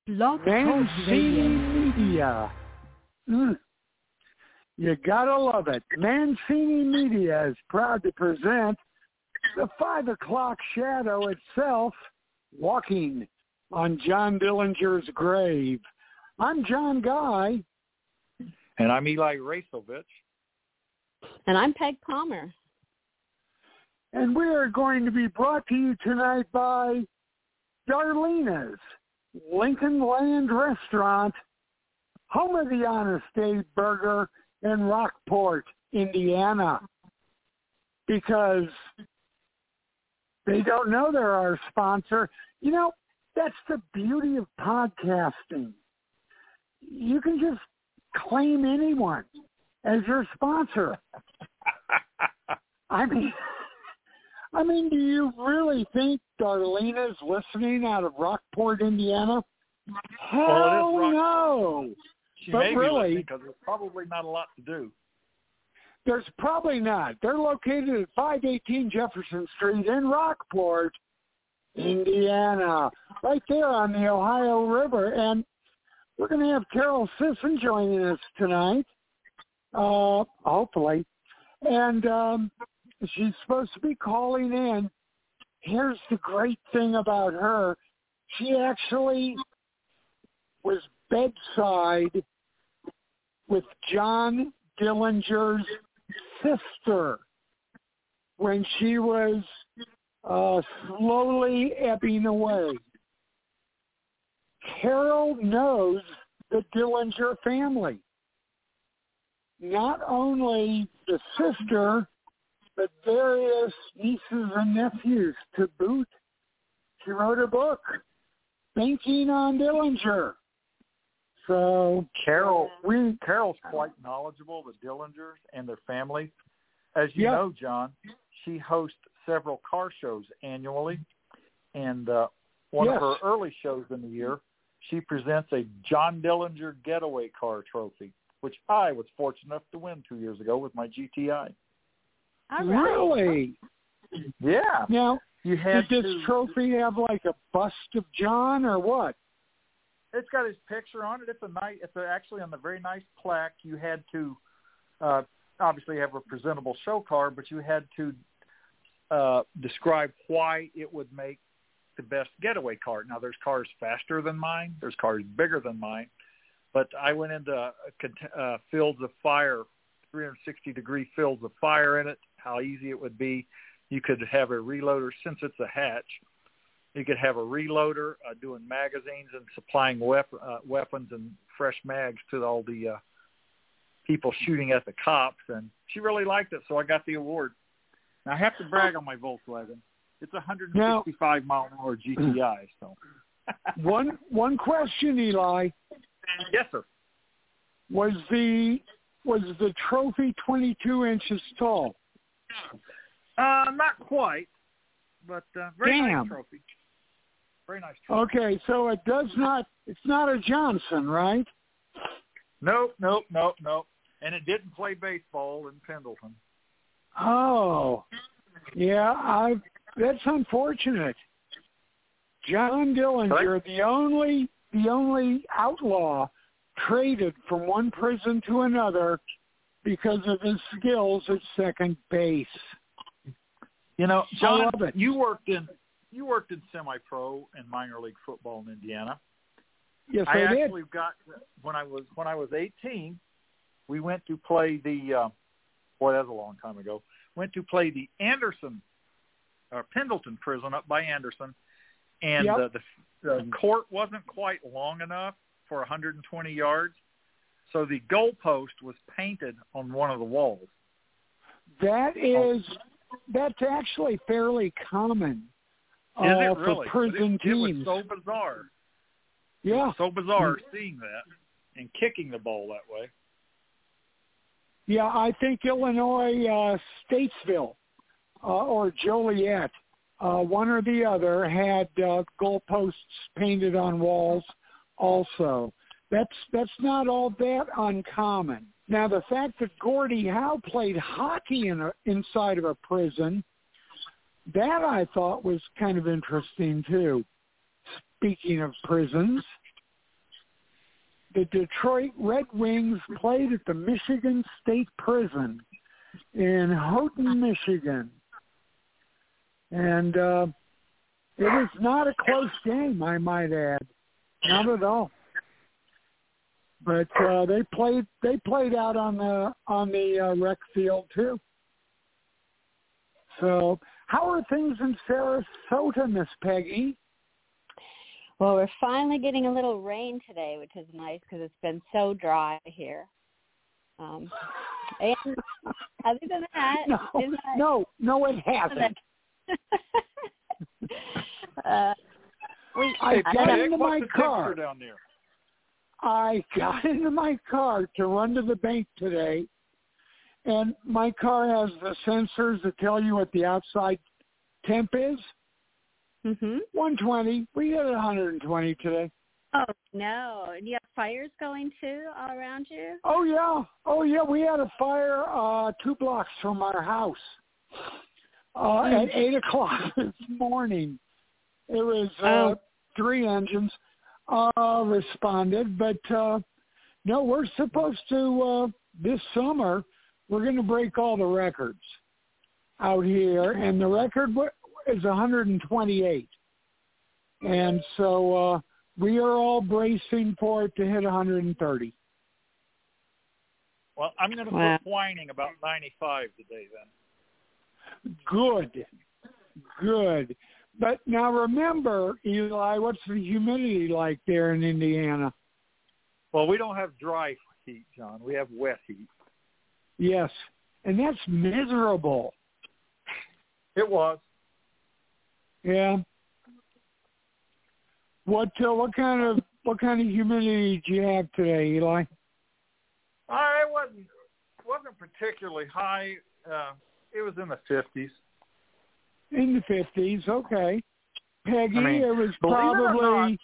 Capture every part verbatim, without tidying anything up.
Blog Talk Mancini Radio. Media. Mm. You gotta love it. Mancini Media is proud to present the five o'clock shadow itself, walking on John Dillinger's grave. I'm John Guy. And I'm Eli Racovich. And I'm Peg Palmer. And we are going to be brought to you tonight by Darlena's Lincoln Land Restaurant, home of the Honest Abe Burger in Rockport, Indiana. Because they don't know they're our sponsor. You know, that's the beauty of podcasting. You can just claim anyone as your sponsor. I mean, I mean, do you really think Darlena's listening out of Rockport, Indiana? Hell well, it is no. She but may really, be because there's probably not a lot to do. There's probably not. They're located at five eighteen Jefferson Street in Rockport, Indiana, right there on the Ohio River. And we're going to have Carol Sisson joining us tonight, uh, hopefully. And um, she's supposed to be calling in. Here's the great thing about her. She actually was bedside with John Dillinger's sister when she was uh, slowly ebbing away. Carol knows the Dillinger family. Not only the sister, but various nieces and nephews to boot. She wrote a book, Thinking on Dillinger. So Carol, we, Carol's quite knowledgeable, the Dillingers and their family. As you yep. know, John, she hosts several car shows annually, and uh, one yes. of her early shows in the year, she presents a John Dillinger Getaway Car Trophy, which I was fortunate enough to win two years ago with my G T I. All right. Really? Yeah. Now, you had did this to, trophy have like a bust of John or what? It's got his picture on it. It's a nice. It's a, actually on the very nice plaque. You had to uh, obviously have a presentable show car, but you had to uh, describe why it would make the best getaway car. Now, there's cars faster than mine. There's cars bigger than mine. But I went into uh, fields of fire, three sixty degree fields of fire in it, how easy it would be. You could have a reloader, since it's a hatch, you could have a reloader uh, doing magazines and supplying wep- uh, weapons and fresh mags to all the uh, people shooting at the cops. And she really liked it, so I got the award. Now, I have to brag on my Volkswagen. It's a one hundred sixty-five mile an hour G T I. So, one one question, Eli. Yes, sir. Was the was the trophy twenty-two inches tall? Uh, not quite, but uh, very Damn. nice trophy. Very nice trophy. Okay, so it does not. It's not a Johnson, right? Nope, nope, nope, nope. And it didn't play baseball in Pendleton. Oh, yeah. I. That's unfortunate. John Dillinger, the only the only outlaw traded from one prison to another because of his skills at second base. You know, John, I love it. you worked in you worked in semi-pro and minor league football in Indiana. Yes, I, I actually did. got when I was when I was eighteen. We went to play the uh, boy, that was a long time ago. Went to play the Anderson or Pendleton prison up by Anderson, and Yep. uh, the the court wasn't quite long enough for one hundred twenty yards, so the goalpost was painted on one of the walls. That is, that's actually fairly common uh, Is it really? for prison it, teams. It was so bizarre. It Yeah. was so bizarre seeing that and kicking the ball that way. Yeah, I think Illinois, uh, Statesville, uh, or Joliet, uh, one or the other, had uh, goalposts painted on walls also. That's that's not all that uncommon. Now, the fact that Gordie Howe played hockey in a, inside of a prison, that I thought was kind of interesting, too. Speaking of prisons. the Detroit Red Wings played at the Michigan State Prison in Houghton, Michigan. And uh, it was not a close game, I might add. Not at all. But uh, they played they played out on the on the uh, rec field too. So, how are things in Sarasota, Miss Peggy? Well, we're finally getting a little rain today, which is nice because it's been so dry here. Um, and other than that, no, that, no, no, it hasn't. uh, we, I got Peg, into my what's the car. temperature down there? I got into my car to run to the bank today, and my car has the sensors that tell you what the outside temp is. Mm-hmm. one twenty. We had one hundred twenty today. Oh, no. Do you have fires going, too, all around you? Oh, yeah. Oh, yeah. We had a fire uh, two blocks from our house uh, mm. at eight o'clock this morning. It was uh, oh. three engines uh, responded. But, uh, no, we're supposed to, uh, this summer, we're going to break all the records out here. And the record is one hundred twenty-eight. And so uh, we are all bracing for it to hit one hundred thirty. Well, I'm going to wow. put whining about ninety-five today then. Good. Good. But now remember, Eli, what's the humidity like there in Indiana? Well, we don't have dry heat, John. We have wet heat. Yes. And that's miserable. It was. Yeah. What uh, what kind of what kind of humidity do you have today, Eli? Uh, it wasn't wasn't particularly high. Uh, it was in the fifties. In the fifties, okay. Peggy, I mean, it was believe probably. it or not,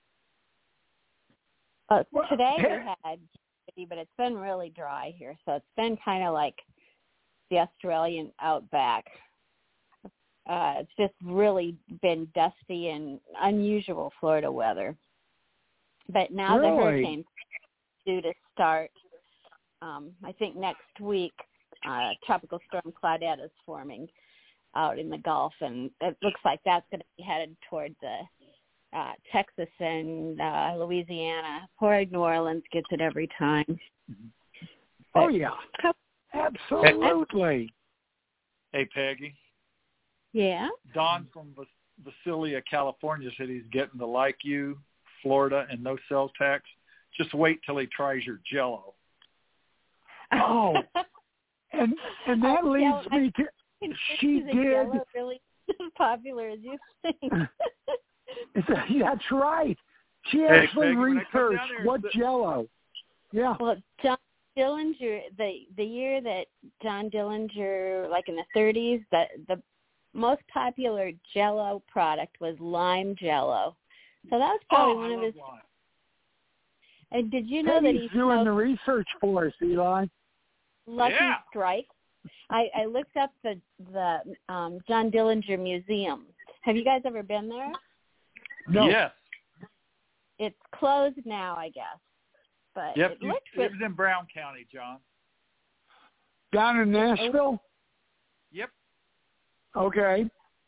Uh, Well, today Pe- we had humidity, but it's been really dry here, so it's been kind of like the Australian outback. Uh, it's just really been dusty and unusual Florida weather. But now Really? the hurricane's due to start, um, I think next week, uh, Tropical Storm Claudette is forming out in the Gulf, and it looks like that's going to be headed towards uh, uh, Texas and uh, Louisiana. Poor New Orleans gets it every time. Oh, yeah. Absolutely. Hey, Peggy. Yeah? Don from Vas- Visalia, California said he's getting to like you, Florida, and no sales tax. Just wait till he tries your Jell-O. Oh, and and that Oh, leads yeah, me to she is did. Jell-O really popular as you think? That's right. She Hey, actually Peggy, when I come down researched there, what the- Jell-O. Yeah. Well, John Dillinger, the the year that John Dillinger, like in the thirties, that the most popular Jell-O product was lime Jell-O. So that was probably oh, one I of love his. lime. And did you know Peggy's that he doing smoked the research for us, Eli. Lucky Yeah. Strike? I, I looked up the the um, John Dillinger Museum. Have you guys ever been there? No. Yes. It's closed now, I guess. But Yep. it You, looked it pretty. was in Brown County, John. Down in Nashville? Yep. Okay.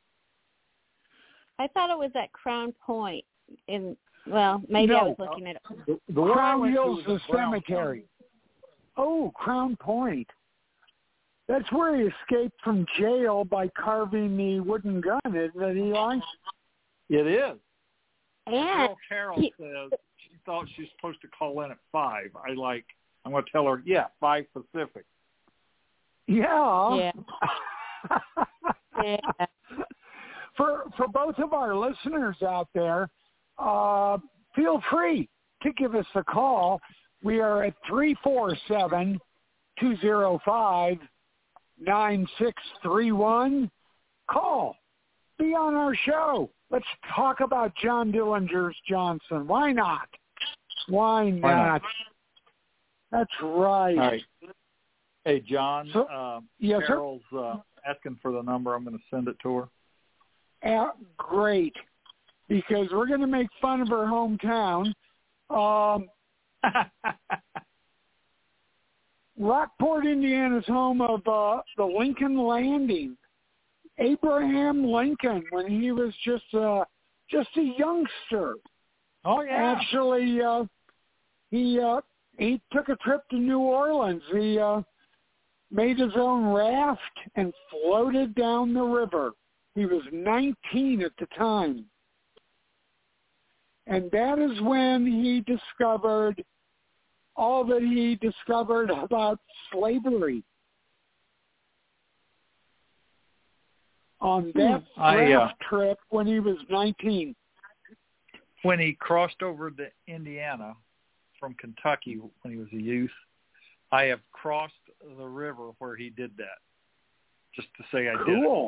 I thought it was at Crown Point. In well, maybe I No. was looking at it. The, the one I Crown went to Hills, was the in Brown cemetery. County. Oh, Crown Point. That's where he escaped from jail by carving the wooden gun, isn't it, Eli? It is. And Girl Carol he- says she thought she was supposed to call in at five. I like. I'm going to tell her, yeah, five Pacific. Yeah. Yeah. Yeah. For for both of our listeners out there, uh, feel free to give us a call. We are at three four seven, two zero five, nine six three one. Call. Be on our show. Let's talk about John Dillinger's Johnson. Why not? Why not? Why not? That's right. All right. Hey, John, So, uh, yes, sir. Carol's uh, asking for the number. I'm going to send it to her. Uh, great, because we're going to make fun of her hometown. Um, Rockport, Indiana is home of uh, the Lincoln Landing. Abraham Lincoln, when he was just uh, just a youngster. Oh yeah. Actually, uh, he uh, he took a trip to New Orleans. He uh, made his own raft and floated down the river. He was nineteen at the time. And that is when he discovered all that he discovered about slavery. On that hmm. I, uh, raft trip when he was nineteen. When he crossed over to Indiana from Kentucky when he was a youth, I have crossed the river where he did that, just to say I cool. did it. Cool.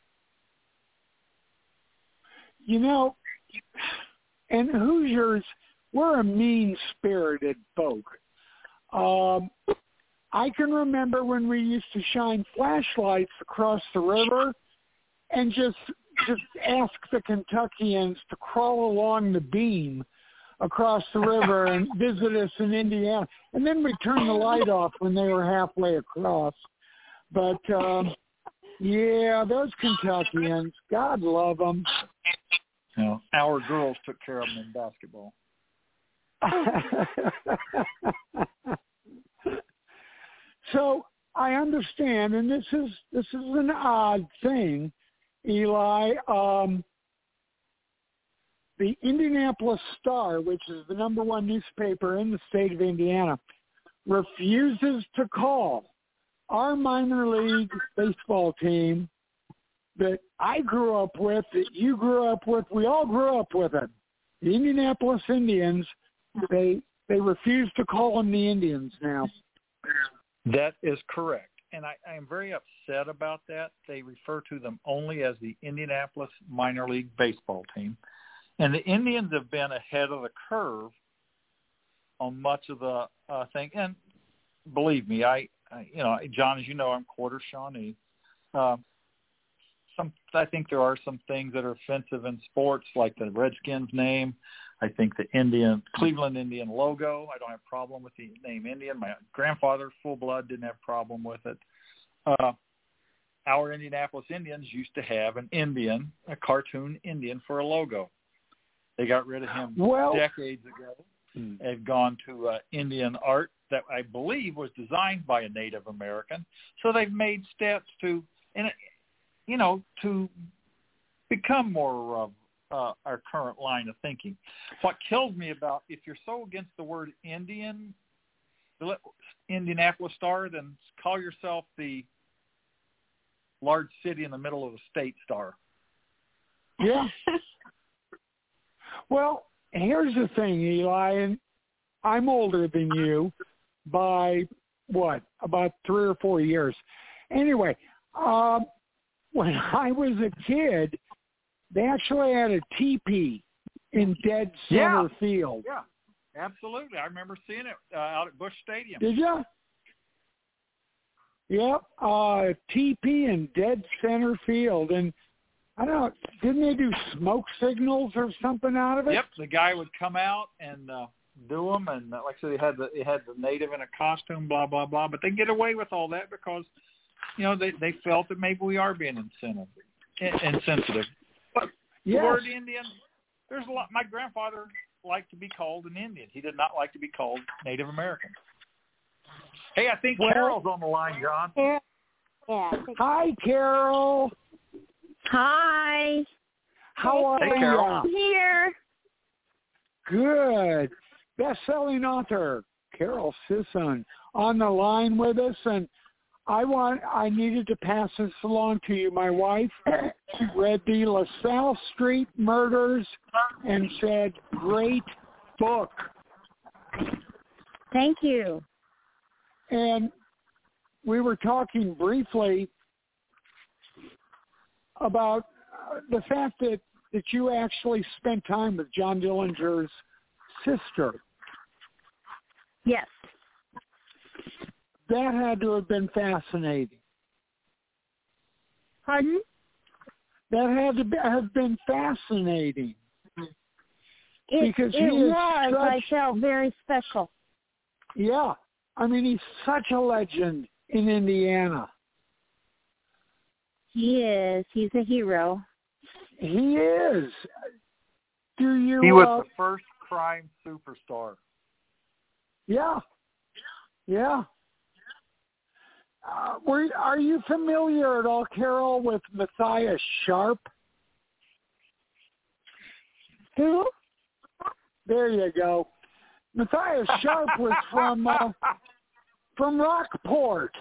You know, and Hoosiers, we're a mean-spirited folk. Um, I can remember when we used to shine flashlights across the river and just just ask the Kentuckians to crawl along the beam across the river and visit us in Indiana. And then we'd turn the light off when they were halfway across. But, um, yeah, those Kentuckians, God love them. You know, our girls took care of them in basketball. So I understand, and this is this is an odd thing, Eli. Um, the Indianapolis Star, which is the number one newspaper in the state of Indiana, refuses to call our minor league baseball team that I grew up with, that you grew up with, we all grew up with it. The Indianapolis Indians, they they refuse to call them the Indians now. That is correct. And I, I am very upset about that. They refer to them only as the Indianapolis Minor League Baseball Team. And the Indians have been ahead of the curve on much of the uh, thing. And believe me, I, I, you know, John, as you know, I'm quarter Shawnee. Uh, some, I think there are some things that are offensive in sports, like the Redskins name. I think the Indian Cleveland Indian logo. I don't have a problem with the name Indian. My grandfather, full blood, didn't have a problem with it. Uh, our Indianapolis Indians used to have an Indian, a cartoon Indian for a logo. They got rid of him well, decades ago. Hmm. They've gone to uh, Indian art that I believe was designed by a Native American. So they've made steps to, and you know, to become more uh, Uh, our current line of thinking. What kills me about, if you're so against the word Indian, the Indianapolis Star, then call yourself the large city in the middle of the state Star. Yeah. Well, here's the thing, Eli, and I'm older than you by, what, about three or four years. Anyway, um, when I was a kid, they actually had a teepee in dead center yeah. field. Yeah, absolutely. I remember seeing it uh, out at Busch Stadium. Did you? Yep, uh, teepee in dead center field. And I don't know, didn't they do smoke signals or something out of it? Yep, the guy would come out and uh, do them. And uh, like I said, he had, the, he had the native in a costume, blah, blah, blah. But they get away with all that because, you know, they, they felt that maybe we are being insensitive. insensitive. But yes. The word Indian, there's a lot. My grandfather liked to be called an Indian. He did not like to be called Native American. Hey, I think well, Carol's on the line, John. Yeah. Hi, Carol. Hi. How are hey, you? Carol. I'm here. Good. Best-selling author Carol Sisson on the line with us, and I want I needed to pass this along to you. My wife read the LaSalle Street Murders and said, "Great book." Thank you. And we were talking briefly about the fact that, that you actually spent time with John Dillinger's sister. Yes. That had to have been fascinating. Pardon? That had to be, have been fascinating. It, because it he is was. such, I felt very special. Yeah. I mean, he's such a legend in Indiana. He is. He's a hero. He is. Do you? He was uh, the first crime superstar. Yeah. Yeah. Uh, were, are you familiar at all, Carol, with Matthias Sharp? Who? There you go. Matthias Sharp was from uh, from Rockport.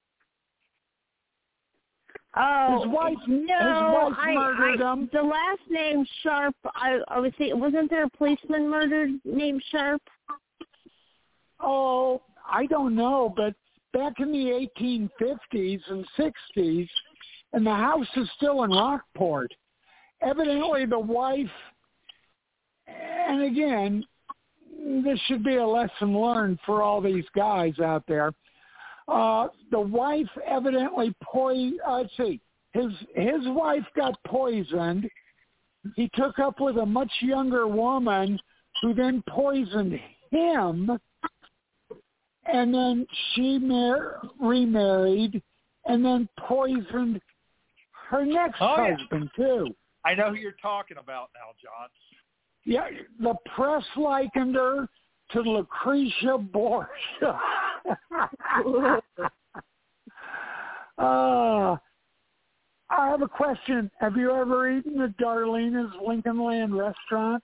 Oh, His wife, no, his wife I, murdered I, him. the last name Sharp, I, I was thinking, wasn't there a policeman murdered named Sharp? Oh, I don't know, but back in the eighteen fifties and sixties, and the house is still in Rockport, evidently the wife, and again, this should be a lesson learned for all these guys out there. Uh, the wife evidently poisoned, uh, let's see, his, his wife got poisoned. He took up with a much younger woman who then poisoned him. And then she mar- remarried and then poisoned her next Oh, yeah. husband, too. I know who you're talking about now, John. Yeah, the press likened her to Lucretia Borgia. uh, I have a question. Have you ever eaten at Darlena's Lincoln Land restaurant?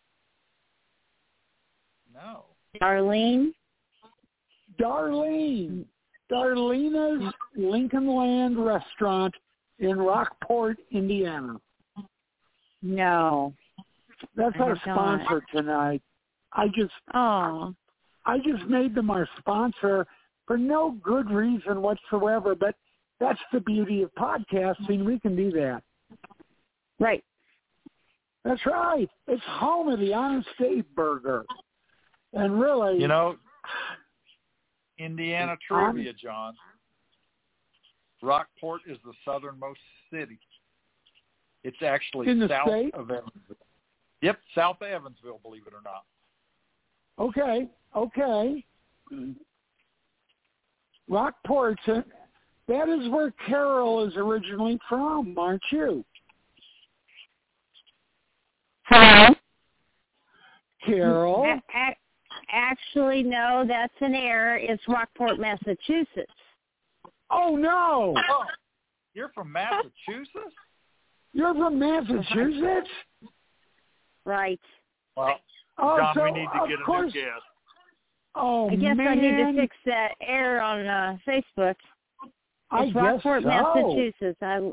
No. Darlene? Darlene. Darlena's Lincoln Land restaurant in Rockport, Indiana. No. That's I our have not. sponsor tonight. I just Oh. I just made them our sponsor for no good reason whatsoever, but that's the beauty of podcasting. We can do that. Right. That's right. It's home of the Honest Dave Burger. And really, You know, Indiana trivia, John. Rockport is the southernmost city. It's actually in the south state? of Evansville. Yep, south of Evansville, believe it or not. Okay, okay. Rockport, that is where Carol is originally from, aren't you? Hello? Carol? A- a- actually, no, that's an error. It's Rockport, Massachusetts. Oh, no. Oh, you're from Massachusetts? You're from Massachusetts? Right. Well, Oh, John, so, we need to of get a course, new guest. Oh, I guess man. I need to fix that error on uh, Facebook. I It's guess Rockport, so. Massachusetts. I,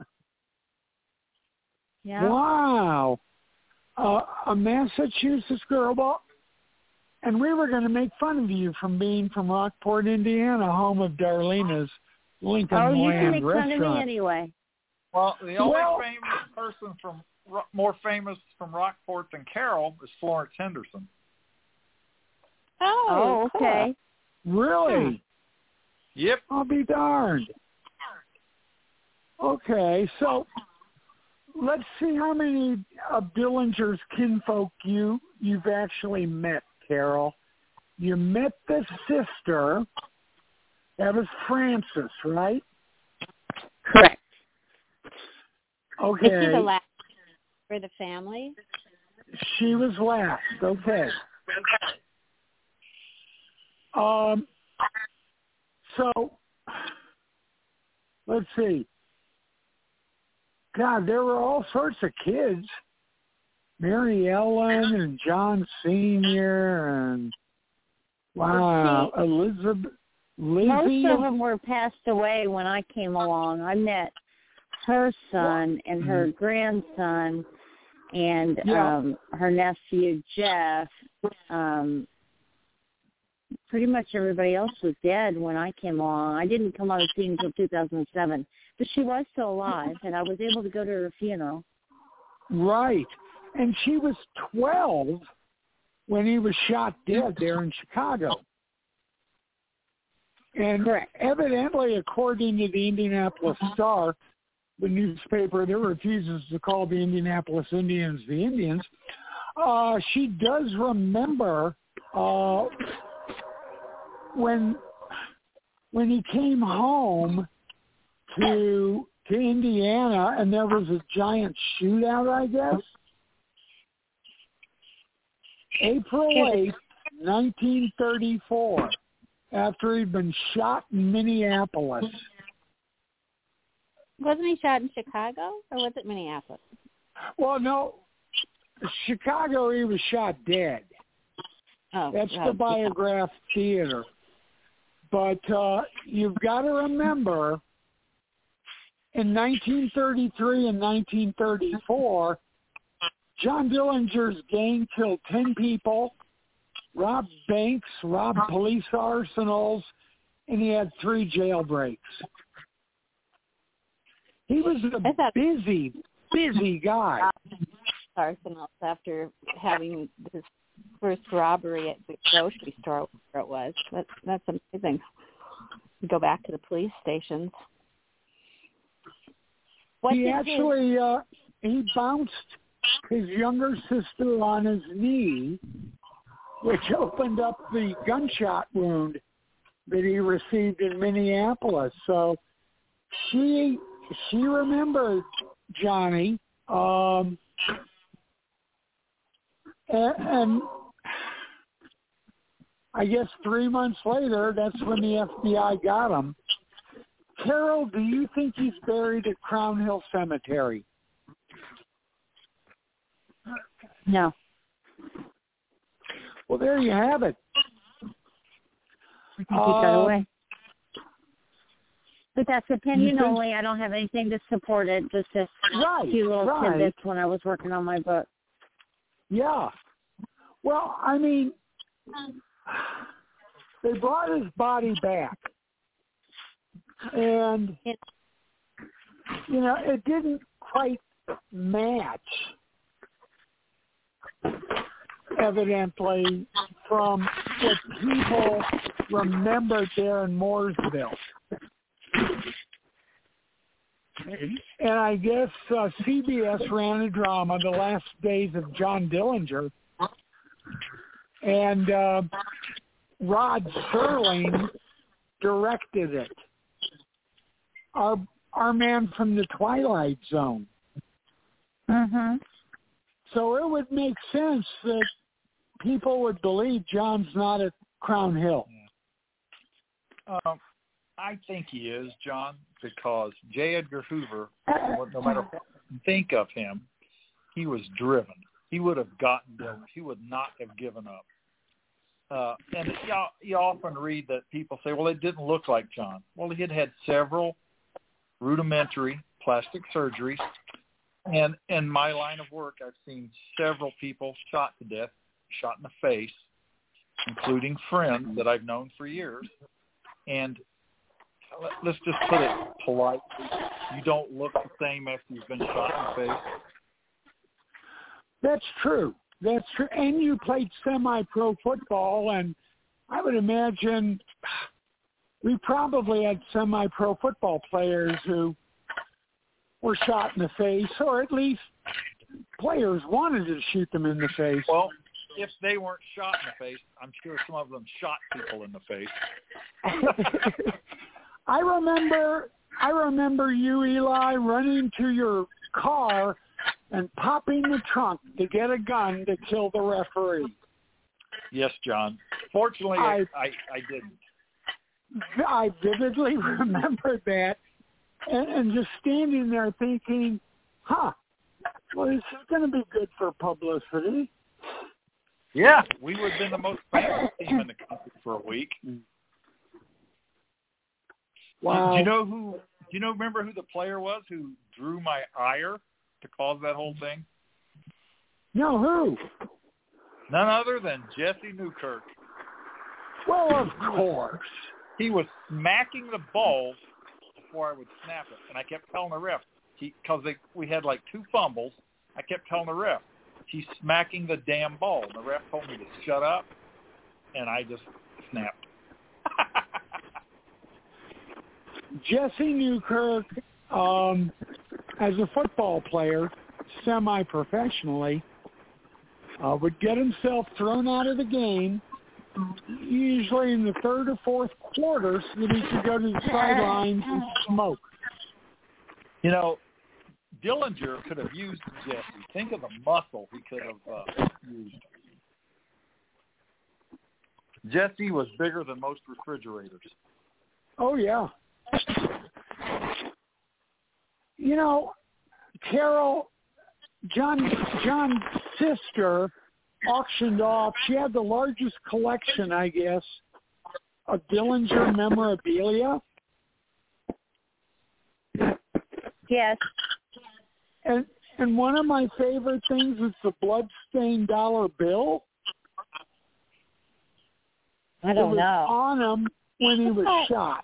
yeah. Wow. Uh, a Massachusetts girl. Well, and we were going to make fun of you from being from Rockport, Indiana, home of Darlena's Lincoln Oh, you can Land make restaurant. fun of me anyway. Well, the only Well- famous person from more famous from Rockport than Carol is Florence Henderson. Oh, okay. Really? Yep. I'll be darned. Okay, so let's see how many of Dillinger's kinfolk you, you've actually met, Carol. You met the sister. That was Frances, right? Correct. Okay. Is she the last for the family? She was last. Okay. Um. So, let's see. God, there were all sorts of kids. Mary Ellen and John Senior and wow, Elizabeth, Lizzie. Most of them were passed away when I came along. I met her son and her grandson and Yeah. um her nephew Jeff. Um pretty much everybody else was dead when I came along. I didn't come on the scene until two thousand seven, but she was still alive, and I was able to go to her funeral. Right. And she was twelve when he was shot dead there in Chicago. And Correct. evidently, according to the Indianapolis Star, the newspaper that refuses to call the Indianapolis Indians the Indians, uh, she does remember uh, when when he came home to to Indiana and there was a giant shootout, I guess. April eighth, nineteen thirty-four, after he'd been shot in Minneapolis. Wasn't he shot in Chicago, or was it Minneapolis? Well, no, Chicago, he was shot dead. Oh, That's oh, the Biograph yeah. Theater. But uh, you've got to remember, in nineteen thirty-three and nineteen thirty-four, John Dillinger's gang killed ten people, robbed banks, robbed police arsenals, and he had three jailbreaks. He was a thought, busy, busy guy. Arsenals after having his first robbery at the grocery store, where it was. That's, that's amazing. Go back to the police stations. What he actually, his... uh, he bounced his younger sister on his knee, which opened up the gunshot wound that he received in Minneapolis. So she she remembered Johnny, um, and, and I guess three months later, that's when the F B I got him. Carol, do you think he's buried at Crown Hill Cemetery? No. Well, there you have it. I think he got Uh, away. But that's opinion think- only. I don't have anything to support it. Just a Right, few little right. tidbits when I was working on my book. Yeah. Well, I mean, they brought his body back. And, you know, it didn't quite match, evidently, from what people remembered there in Mooresville. And I guess uh, C B S ran a drama, The Last Days of John Dillinger, and uh, Rod Serling directed it. Our our man from the Twilight Zone. Mm-hmm. So it would make sense that people would believe John's not at Crown Hill. Um, I think he is, John, because J. Edgar Hoover, no matter what you think of him, he was driven. He would have gotten there. He would not have given up. Uh, and you, you often read that people say, well, it didn't look like John. Well, he had had several rudimentary plastic surgeries. And in my line of work, I've seen several people shot to death, shot in the face, including friends that I've known for years. And let's just put it politely, you don't look the same after you've been shot in the face. That's true. That's true. And you played semi-pro football, and I would imagine we probably had semi-pro football players who were shot in the face, or at least players wanted to shoot them in the face. Well, if they weren't shot in the face, I'm sure some of them shot people in the face. I remember, I remember you, Eli, running to your car and popping the trunk to get a gun to kill the referee. Yes, John. Fortunately, I, I, I didn't. I vividly remember that, and, and just standing there thinking, huh, well, this is going to be good for publicity. Yeah, we would have been the most famous team in the country for a week. Wow. Do you know who? Do you know? Remember who the player was who drew my ire to cause that whole thing? No, who? None other than Jesse Newkirk. Well, of course. He was smacking the ball before I would snap it, and I kept telling the ref, because we had like two fumbles, I kept telling the ref, he's smacking the damn ball. And the ref told me to shut up, and I just snapped. Jesse Newkirk, um, as a football player, semi-professionally, uh, would get himself thrown out of the game usually in the third or fourth quarter so that he could go to the sidelines and smoke. You know, Dillinger could have used Jesse. Think of the muscle he could have uh, used. Jesse was bigger than most refrigerators. Oh, yeah. You know, Carol, John, John's sister auctioned off. She had the largest collection, I guess, of Dillinger memorabilia. Yes. And and one of my favorite things is the bloodstained dollar bill. I don't it was know. on him when he was shot.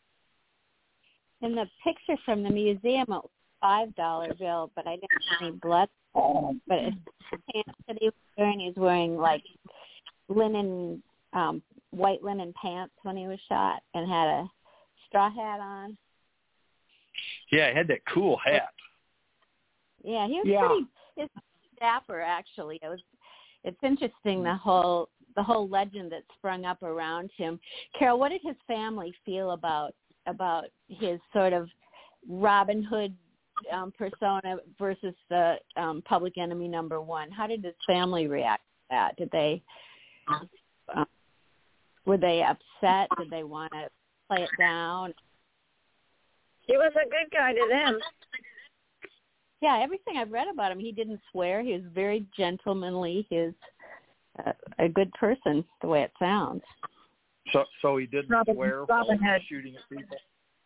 In the picture from the museum, it was a five dollar bill, but I didn't see any blood. But it's the pants that he was wearing, he was wearing like linen, um, white linen pants when he was shot, and had a straw hat on. Yeah, he had that cool hat. Yeah, he was yeah. pretty his dapper actually. It was it's interesting the whole the whole legend that sprung up around him. Carol, what did his family feel about about his sort of Robin Hood um, persona versus the um, public enemy number one? How did his family react to that? Did they um, were they upset? Did they want to play it down? He was a good guy to them. Yeah, everything I've read about him, he didn't swear. He was very gentlemanly. He was uh, a good person, the way it sounds. So, so he didn't Robin, swear Robin while Hood. shooting at people.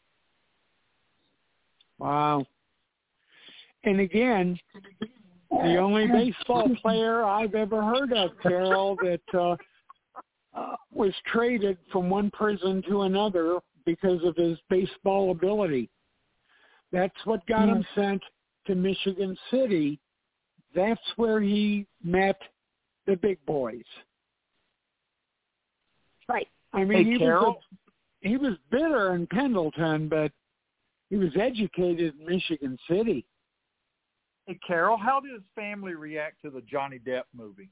Wow. And again, the only baseball player I've ever heard of, Carol, that uh, uh, was traded from one prison to another because of his baseball ability. That's what got him sent to Michigan City. That's where he met the big boys. Right. I mean, Hey, he Carol? was a, he was bitter in Pendleton, but he was educated in Michigan City. Hey, Carol, how did his family react to the Johnny Depp movie?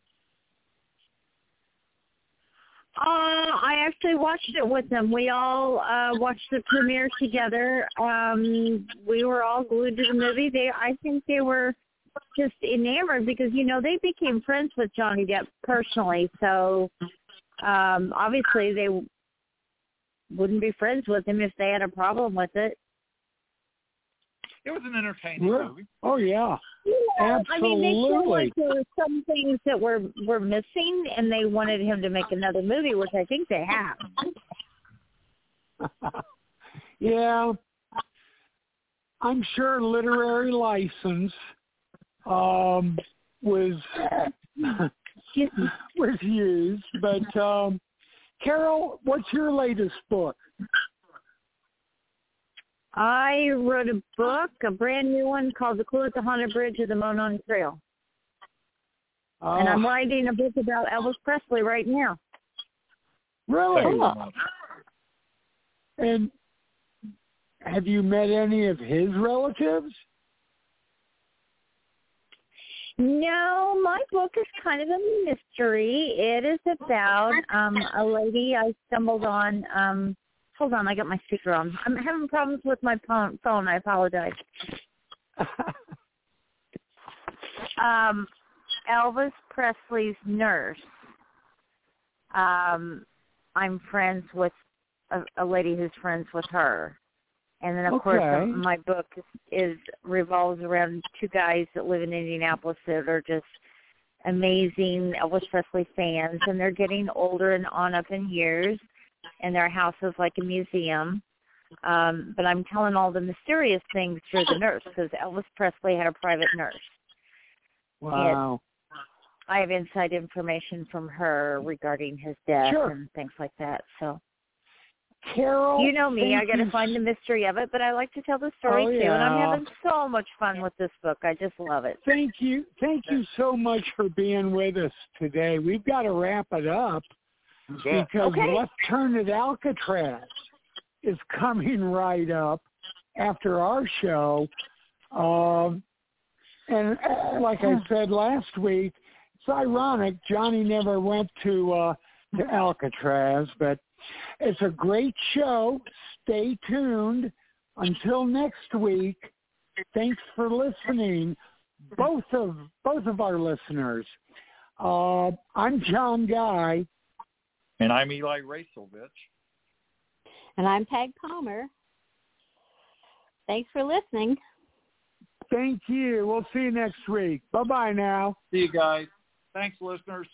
Uh, I actually watched it with them. We all uh, watched the premiere together. Um, we were all glued to the movie. They, I think they were just enamored because, you know, they became friends with Johnny Depp personally. So um, obviously they wouldn't be friends with him if they had a problem with it. It was an entertaining Yeah. movie. Oh, yeah. Yeah, I mean, they felt Absolutely. like there were some things that were, were missing, and they wanted him to make another movie, which I think they have. Yeah. I'm sure literary license um, was was used. But, um, Carol, what's your latest book? I wrote a book, a brand new one called The Clue at the Haunted Bridge of the Monon Trail. Uh, And I'm writing a book about Elvis Presley right now. Really? Cool. And have you met any of his relatives? No, my book is kind of a mystery. It is about um, a lady I stumbled on. Um, hold on, I got my speaker on. I'm having problems with my phone. I apologize. um, Elvis Presley's nurse. Um, I'm friends with a, a lady who's friends with her. And then, of Okay. course, um, my book is, is revolves around two guys that live in Indianapolis that are just amazing Elvis Presley fans, and they're getting older and on up in years, and their house is like a museum. Um, but I'm telling all the mysterious things through the nurse because Elvis Presley had a private nurse. Wow. I have inside information from her regarding his death Sure. and things like that. So Carol, you know me, thank I got to you find the mystery of it, but I like to tell the story Oh, too, and I'm yeah. having so much fun with this book. I just love it. Thank you. Thank you so much for being with us today. We've got to wrap it up Yeah. because Okay. Left Turn at Alcatraz is coming right up after our show. Um, and uh, like I said last week, it's ironic Johnny never went to uh, to Alcatraz. But it's a great show. Stay tuned. Until next week, thanks for listening, both of both of our listeners. Uh, I'm John Guy. And I'm Eli Racelovich. And I'm Peg Palmer. Thanks for listening. Thank you. We'll see you next week. Bye-bye now. See you guys. Thanks, listeners.